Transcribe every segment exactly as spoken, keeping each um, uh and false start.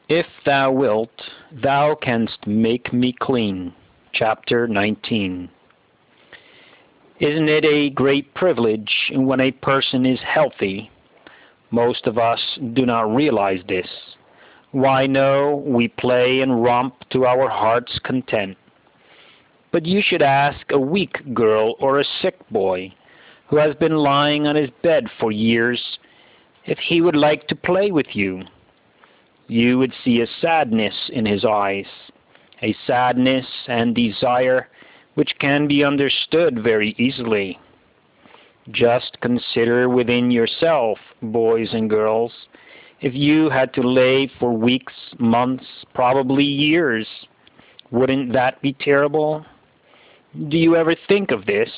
If thou wilt, thou canst make me clean. Chapter nineteen. Isn't it a great privilege when a person is healthy? Most of us do not realize this. Why, no, we play and romp to our heart's content. But you should ask a weak girl or a sick boy who has been lying on his bed for years if he would like to play with you. You would see a sadness in his eyes, a sadness and desire which can be understood very easily. Just consider within yourself, boys and girls, if you had to lay for weeks, months, probably years, wouldn't that be terrible? Do you ever think of this?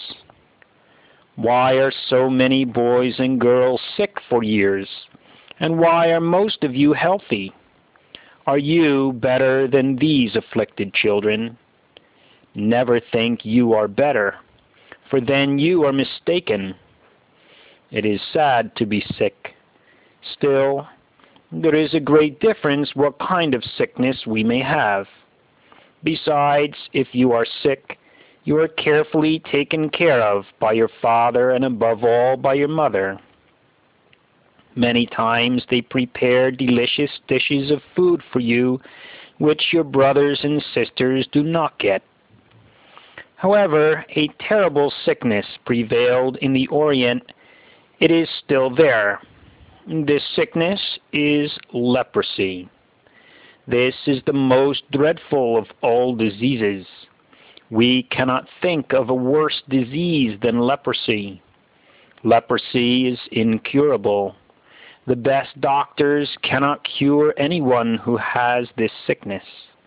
Why are so many boys and girls sick for years? And why are most of you healthy? Are you better than these afflicted children? Never think you are better, for then you are mistaken. It is sad to be sick. Still, there is a great difference what kind of sickness we may have. Besides, if you are sick, you are carefully taken care of by your father and above all by your mother. Many times they prepare delicious dishes of food for you which your brothers and sisters do not get. However, a terrible sickness prevailed in the Orient. It is still there. This sickness is leprosy. This is the most dreadful of all diseases. We cannot think of a worse disease than leprosy. Leprosy is incurable. The best doctors cannot cure anyone who has this sickness.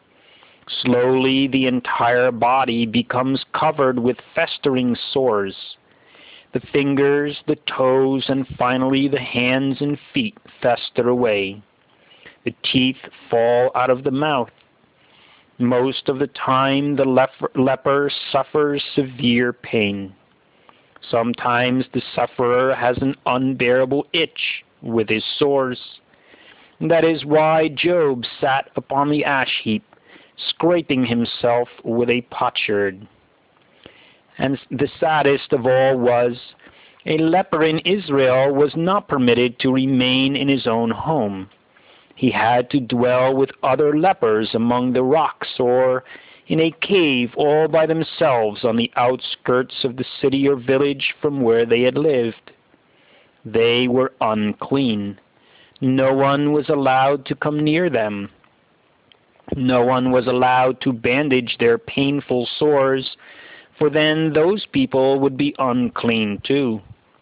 Slowly the entire body becomes covered with festering sores. The fingers, the toes, and finally the hands and feet fester away. The teeth fall out of the mouth. Most of the time the leper, leper suffers severe pain. Sometimes the sufferer has an unbearable itch with his sores. That is why Job sat upon the ash heap, scraping himself with a potsherd. And the saddest of all was, a leper in Israel was not permitted to remain in his own home. He had to dwell with other lepers among the rocks or in a cave all by themselves on the outskirts of the city or village from where they had lived. They were unclean. No one was allowed to come near them. No one was allowed to bandage their painful sores, for then those people would be unclean too.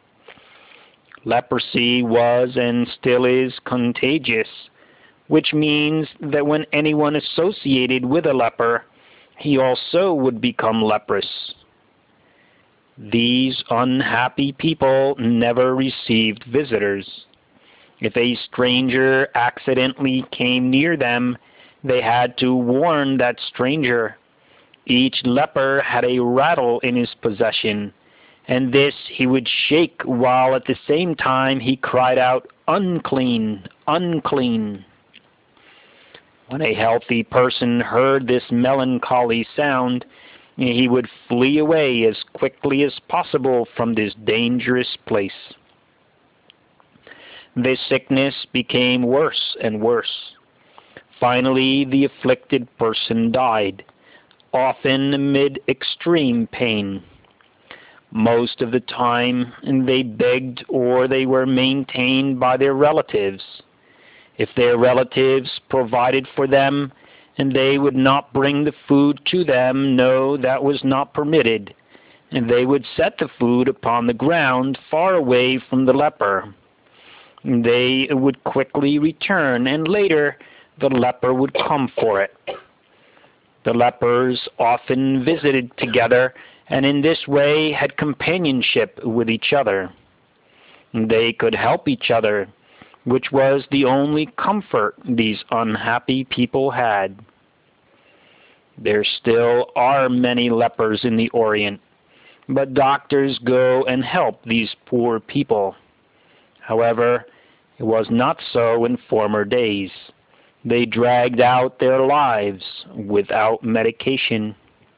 Leprosy was and still is contagious, which means that when anyone associated with a leper, he also would become leprous. These unhappy people never received visitors. If a stranger accidentally came near them, they had to warn that stranger. Each leper had a rattle in his possession, and this he would shake while at the same time he cried out, "Unclean, unclean." When a healthy person heard this melancholy sound, he would flee away as quickly as possible from this dangerous place. This sickness became worse and worse. Finally, the afflicted person died, often amid extreme pain. Most of the time, they begged or they were maintained by their relatives. If their relatives provided for them, and they would not bring the food to them, no, that was not permitted, and they would set the food upon the ground far away from the leper. They would quickly return, and later the leper would come for it. The lepers often visited together, and in this way had companionship with each other. They could help each other, which was the only comfort these unhappy people had. There still are many lepers in the Orient, but doctors go and help these poor people. However, it was not so in former days. They dragged out their lives without medication.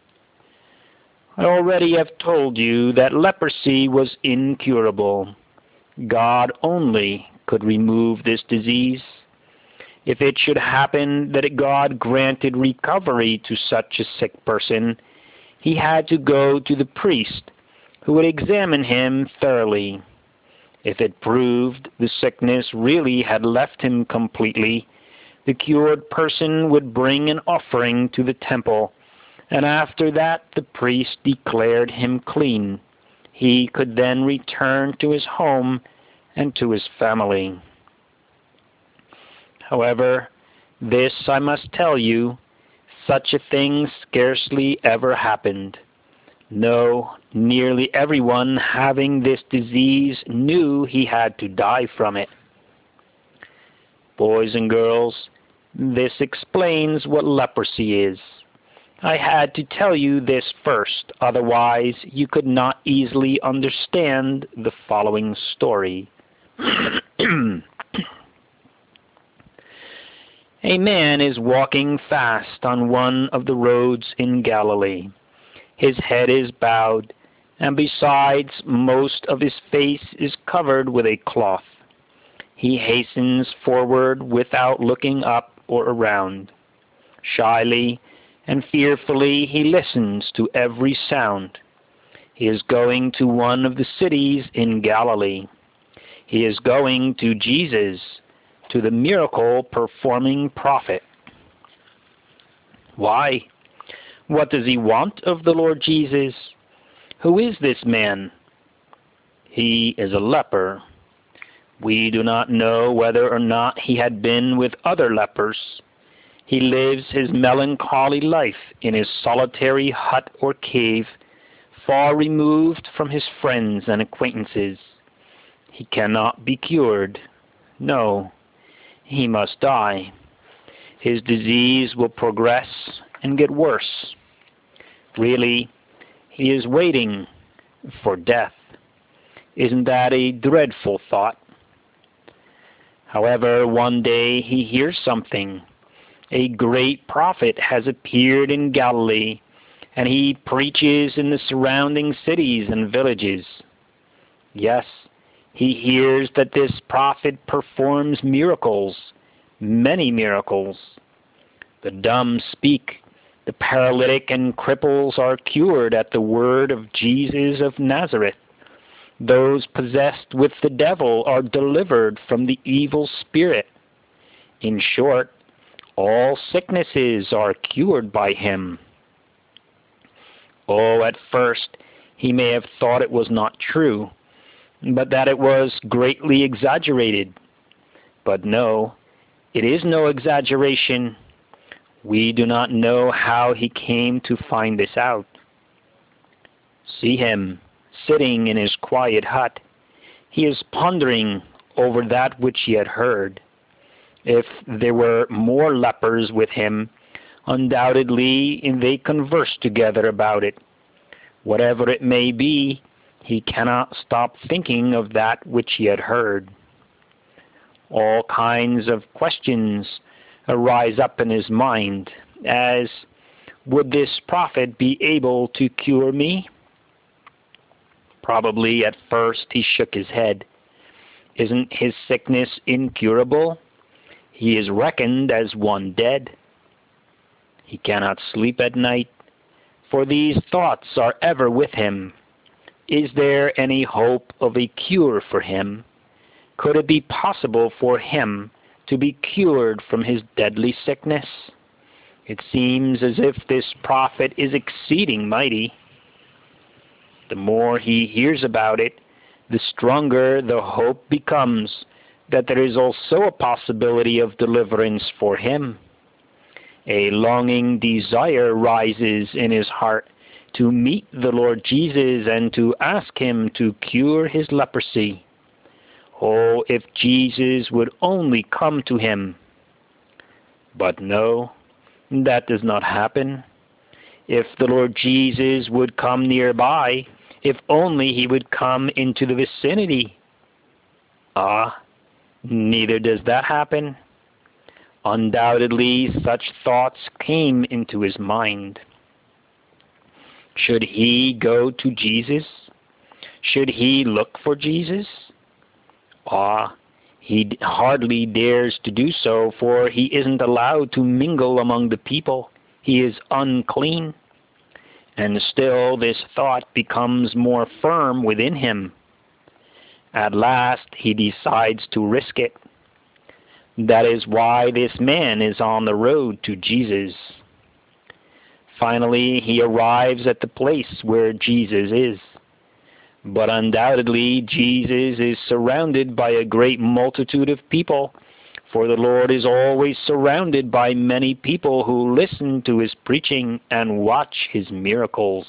I already have told you that leprosy was incurable. God only could remove this disease. If it should happen that God granted recovery to such a sick person, he had to go to the priest, who would examine him thoroughly. If it proved the sickness really had left him completely, the cured person would bring an offering to the temple, and after that the priest declared him clean. He could then return to his home and to his family. However, this I must tell you, such a thing scarcely ever happened. No, nearly everyone having this disease knew he had to die from it. Boys and girls, this explains what leprosy is. I had to tell you this first, otherwise you could not easily understand the following story. A man is walking fast on one of the roads in Galilee. His head is bowed, and besides, most of his face is covered with a cloth. He hastens forward without looking up or around. Shyly and fearfully he listens to every sound. He is going to one of the cities in Galilee. He is going to Jesus, to the miracle-performing prophet. Why? What does he want of the Lord Jesus? Who is this man? He is a leper. We do not know whether or not he had been with other lepers. He lives his melancholy life in his solitary hut or cave, far removed from his friends and acquaintances. He cannot be cured. No, he must die. His disease will progress and get worse. Really, he is waiting for death. Isn't that a dreadful thought? However, one day he hears something. A great prophet has appeared in Galilee, and he preaches in the surrounding cities and villages. Yes, he hears that this prophet performs miracles, many miracles. The dumb speak, the paralytic and cripples are cured at the word of Jesus of Nazareth. Those possessed with the devil are delivered from the evil spirit. In short, all sicknesses are cured by him. Oh, at first he may have thought it was not true, but that it was greatly exaggerated. But no, it is no exaggeration. We do not know how he came to find this out. See him sitting in his quiet hut. He is pondering over that which he had heard. If there were more lepers with him, undoubtedly they conversed together about it. Whatever it may be, he cannot stop thinking of that which he had heard. All kinds of questions arise up in his mind, as, would this prophet be able to cure me? Probably at first he shook his head. Isn't his sickness incurable? He is reckoned as one dead. He cannot sleep at night, for these thoughts are ever with him. Is there any hope of a cure for him? Could it be possible for him to be cured from his deadly sickness? It seems as if this prophet is exceeding mighty. The more he hears about it, the stronger the hope becomes that there is also a possibility of deliverance for him. A longing desire rises in his heart to meet the Lord Jesus and to ask him to cure his leprosy. Oh, if Jesus would only come to him. But no, that does not happen. If the Lord Jesus would come nearby, if only he would come into the vicinity. Ah, neither does that happen. Undoubtedly, such thoughts came into his mind. Should he go to Jesus? Should he look for Jesus? Ah, he hardly dares to do so, for he isn't allowed to mingle among the people. He is unclean. And still this thought becomes more firm within him. At last he decides to risk it. That is why this man is on the road to Jesus. Finally, he arrives at the place where Jesus is. But undoubtedly, Jesus is surrounded by a great multitude of people, for the Lord is always surrounded by many people who listen to his preaching and watch his miracles.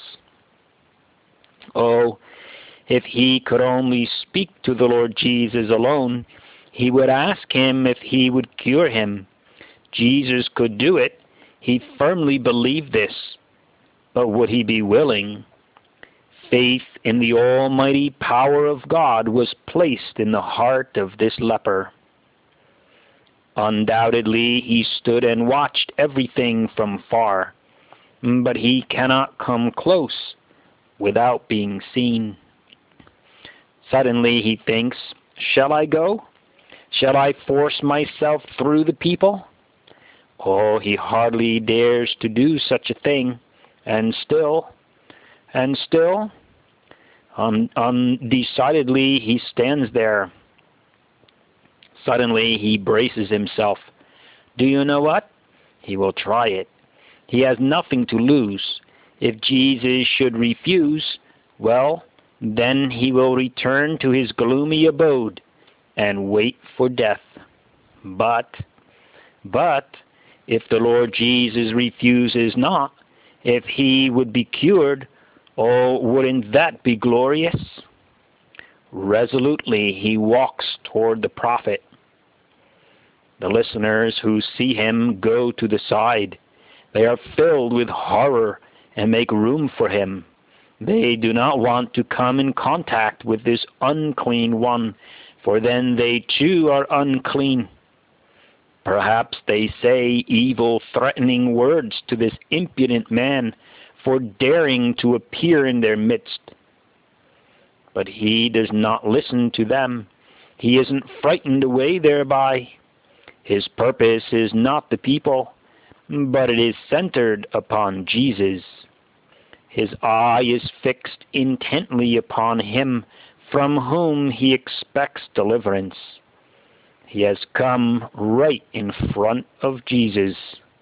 Oh, if he could only speak to the Lord Jesus alone, he would ask him if he would cure him. Jesus could do it. He firmly believed this. But would he be willing? Faith in the almighty power of God was placed in the heart of this leper. Undoubtedly, he stood and watched everything from far, but he cannot come close without being seen. Suddenly he thinks, shall I go? Shall I force myself through the people? Oh, he hardly dares to do such a thing, and still, and still, un- undecidedly he stands there. Suddenly he braces himself. Do you know what? He will try it. He has nothing to lose. If Jesus should refuse, well, then he will return to his gloomy abode and wait for death. But, but, if the Lord Jesus refuses not, if he would be cured, oh, wouldn't that be glorious? Resolutely he walks toward the prophet. The listeners who see him go to the side. They are filled with horror and make room for him. They do not want to come in contact with this unclean one, for then they too are unclean. Perhaps they say evil, threatening words to this impudent man for daring to appear in their midst. But he does not listen to them. He isn't frightened away thereby. His purpose is not the people, but it is centered upon Jesus. His eye is fixed intently upon him from whom he expects deliverance. He has come right in front of Jesus.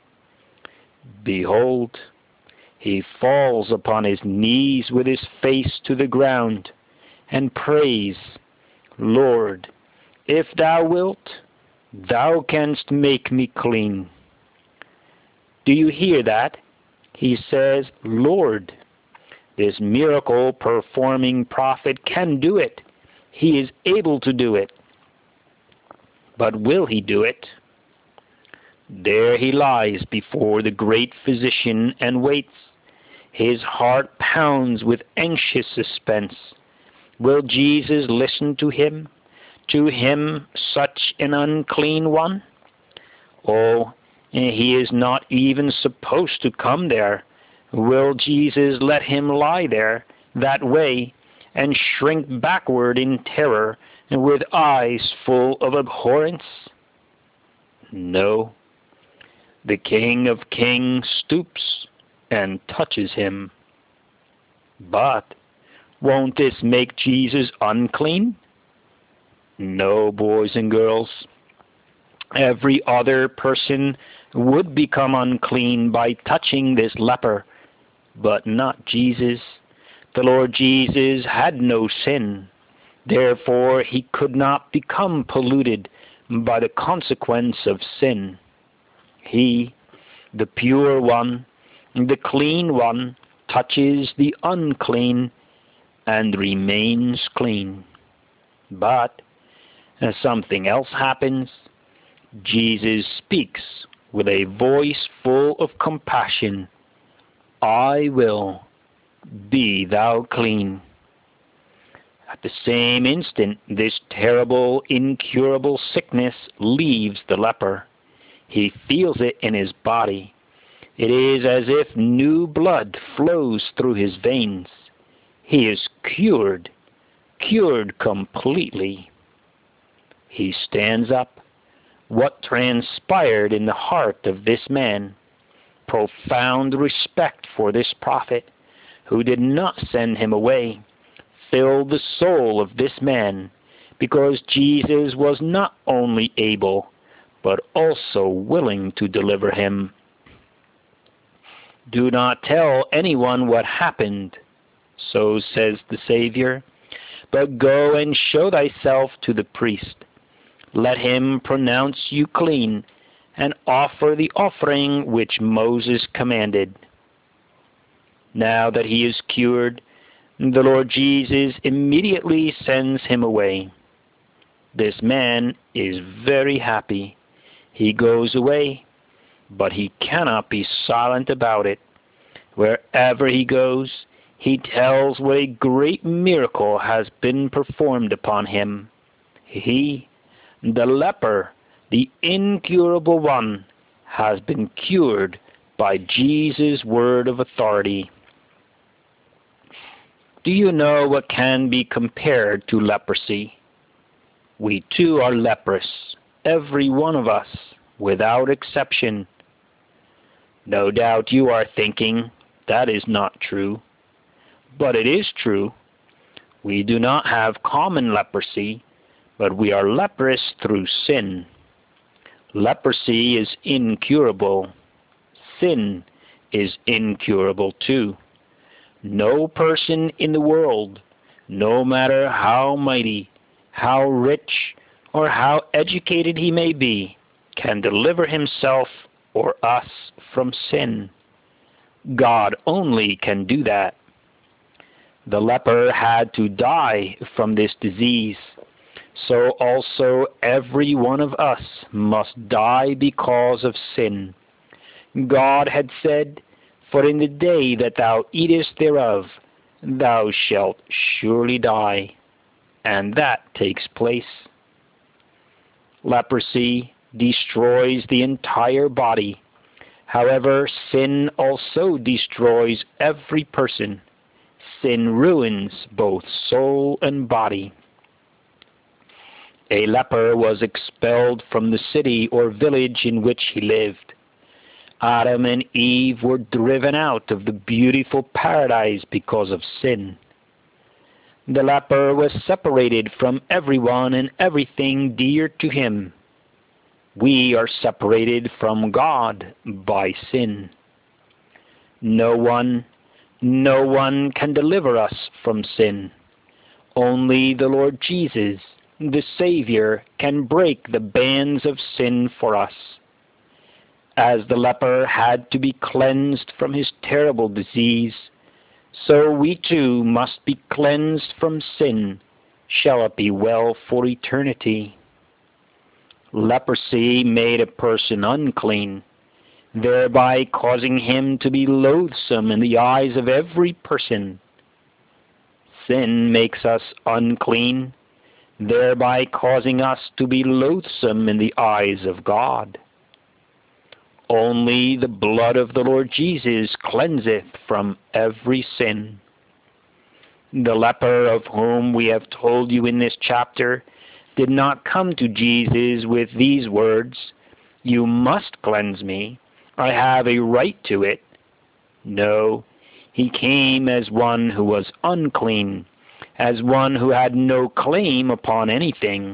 Behold, he falls upon his knees with his face to the ground and prays, Lord, if thou wilt, thou canst make me clean. Do you hear that? He says, Lord. This miracle-performing prophet can do it. He is able to do it. But will he do it? There he lies before the great physician and waits. His heart pounds with anxious suspense. Will Jesus listen to him? To him, such an unclean one? Oh, he is not even supposed to come there. Will Jesus let him lie there that way and shrink backward in terror and with eyes full of abhorrence? No. The King of Kings stoops and touches him. But won't this make Jesus unclean? No, boys and girls. Every other person would become unclean by touching this leper, but not Jesus. The Lord Jesus had no sin. Therefore, he could not become polluted by the consequence of sin. He, the pure one, the clean one, touches the unclean and remains clean. But as something else happens. Jesus speaks with a voice full of compassion. I will, be thou clean. At the same instant, this terrible, incurable sickness leaves the leper. He feels it in his body. It is as if new blood flows through his veins. He is cured, cured completely. He stands up. What transpired in the heart of this man? Profound respect for this prophet, who did not send him away, filled the soul of this man, because Jesus was not only able, but also willing to deliver him. Do not tell anyone what happened, so says the Savior, but go and show thyself to the priest. Let him pronounce you clean, and offer the offering which Moses commanded. Now that he is cured, the Lord Jesus immediately sends him away. This man is very happy. He goes away, but he cannot be silent about it. Wherever he goes, he tells what a great miracle has been performed upon him. He, the leper, the incurable one, has been cured by Jesus' word of authority. Do you know what can be compared to leprosy? We too are leprous, every one of us, without exception. No doubt you are thinking, that is not true. But it is true. We do not have common leprosy, but we are leprous through sin. Leprosy is incurable. Sin is incurable too. No person in the world, no matter how mighty, how rich, or how educated he may be, can deliver himself or us from sin. God only can do that. The leper had to die from this disease, so also every one of us must die because of sin. God had said, "For in the day that thou eatest thereof, thou shalt surely die," and that takes place. Leprosy destroys the entire body. However, sin also destroys every person. Sin ruins both soul and body. A leper was expelled from the city or village in which he lived. Adam and Eve were driven out of the beautiful paradise because of sin. The leper was separated from everyone and everything dear to him. We are separated from God by sin. No one, no one can deliver us from sin. Only the Lord Jesus, the Savior, can break the bands of sin for us. As the leper had to be cleansed from his terrible disease, so we too must be cleansed from sin, shall it be well for eternity. Leprosy made a person unclean, thereby causing him to be loathsome in the eyes of every person. Sin makes us unclean, thereby causing us to be loathsome in the eyes of God. Only the blood of the Lord Jesus cleanseth from every sin. The leper of whom we have told you in this chapter did not come to Jesus with these words, "You must cleanse me. I have a right to it." No, he came as one who was unclean, as one who had no claim upon anything.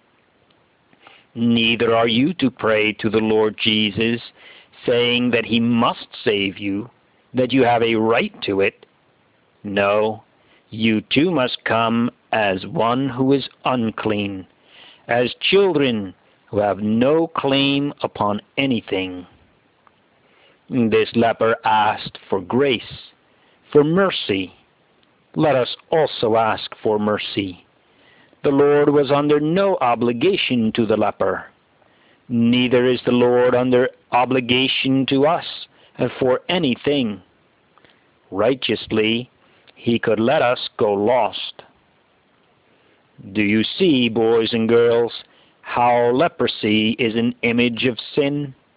Neither are you to pray to the Lord Jesus, saying that he must save you, that you have a right to it. No, you too must come as one who is unclean, as children who have no claim upon anything. This leper asked for grace, for mercy. Let us also ask for mercy. The Lord was under no obligation to the leper. Neither is the Lord under obligation to us for anything. Righteously, he could let us go lost. Do you see, boys and girls, how leprosy is an image of sin?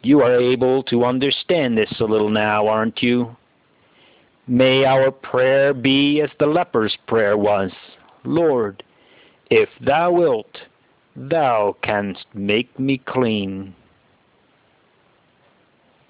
You are able to understand this a little now, aren't you? May our prayer be as the leper's prayer was. Lord, if thou wilt, thou canst make me clean.